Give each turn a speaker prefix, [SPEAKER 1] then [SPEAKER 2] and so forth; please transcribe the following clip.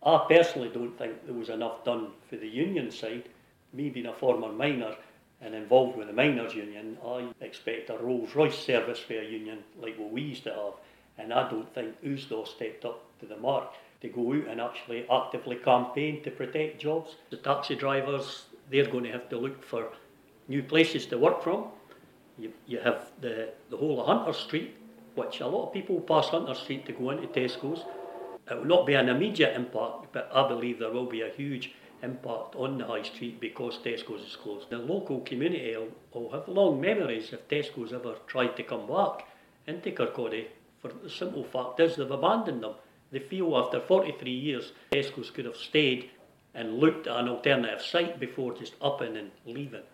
[SPEAKER 1] I personally don't think there was enough done for the union side. Me being a former miner and involved with the miners' union, I expect a Rolls Royce service for a union like what we used to have, and I don't think USDAW stepped up to the mark to go out and actually actively campaign to protect jobs. The taxi drivers, they're going to have to look for new places to work from. You have the whole of Hunter Street, which a lot of people pass Hunter Street to go into Tesco's. It will not be an immediate impact, but I believe there will be a huge impact on the high street because Tesco's is closed. The local community will have long memories if Tesco's ever tried to come back into Kirkcaldy. For the simple fact is they've abandoned them. They feel after 43 years Tesco's could have stayed and looked at an alternative site before just upping and leaving.